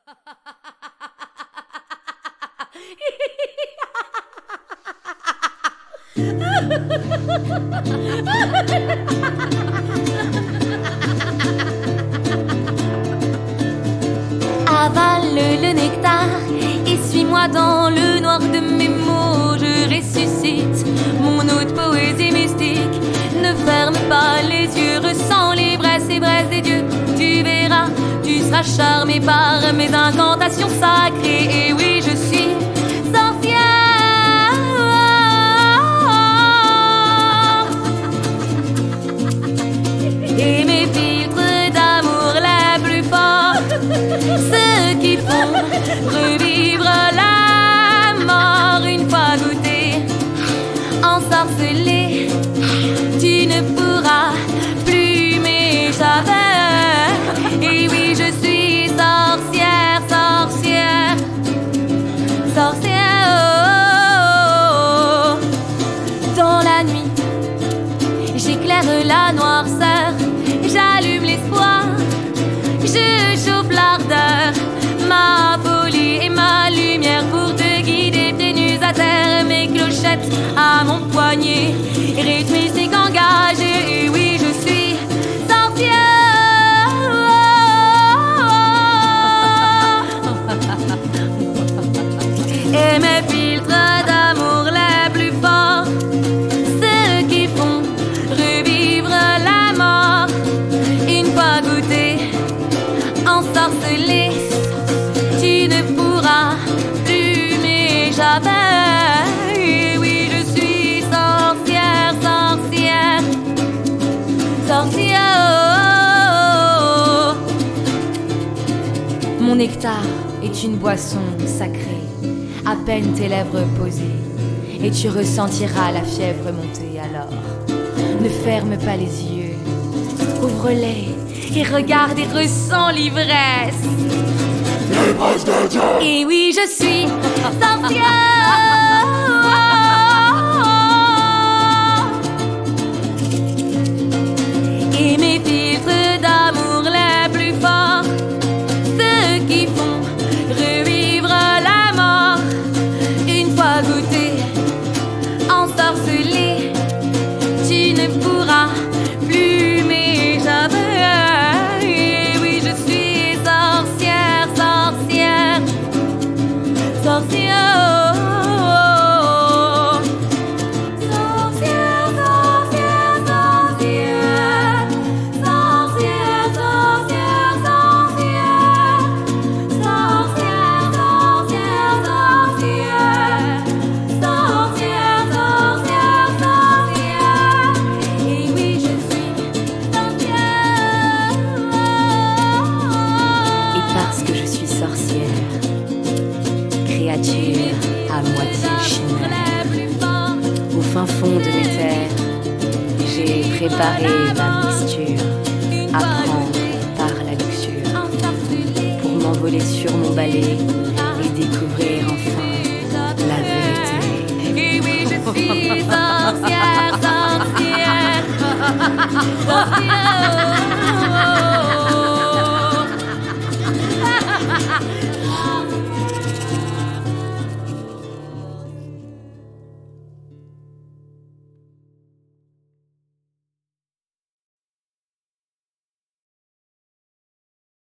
Avale le nectar et suis-moi dans le noir de mes mots. Je ressuscite mon eau de poésie mystique. Ne ferme pas les yeux, ressens les braises des dieux. Tu verras, tu seras charmé par mes incantations sacrées. Et oui, je suis sorcière. Et mes filtres d'amour les plus forts, ceux qui font revivre la mort une fois goûté, ensorcelé, tu ne pourras plus m'échapper. Et oui, je suis sorcière, sorcière, sorcière. Oh, oh, oh. Dans la nuit, j'éclaire la noirceur, j'allume l'espoir, je chauffe l'ardeur, ma folie et ma lumière pour te guider, tes nus à terre, mes clochettes à mon poignet, rythme musique engagée. Et oui, je suis sorcière. Et mes filtres d'amour les plus forts, ceux qui font revivre la mort une fois goûté, ensorcelé, tu ne pourras plus m'échapper. Et oui, je suis sorcière, sorcière, sorcière. Oh, oh, oh. Mon nectar est une boisson sacrée. À peine tes lèvres posées, et tu ressentiras la fièvre monter alors. Ne ferme pas les yeux, ouvre-les et regarde et ressens l'ivresse. L'ivresse de Dieu. Et oui, je suis sorcière. Et mes filtres d'amour les plus forts, ceux qui font revivre la mort une fois goûté, ensorcelé, tu ne pourras plus m'échapper. Et oui, je suis sorcière, sorcière, sorcière. Sorcière, sorcière, sorcière, sorcière, sorcière, sorcière, sorcière, sorcière, sorcière, sorcière, sorcière, sorcière. Et oui, je suis sorcière. Et parce que je suis sorcière, créature à moitié chimère, au fin fond de mes terres, j'ai préparé ma mixture à prendre par la luxure, pour m'envoler sur mon balai et découvrir enfin la vérité. Et oui, je suis sorcière, sorcière, sorcière.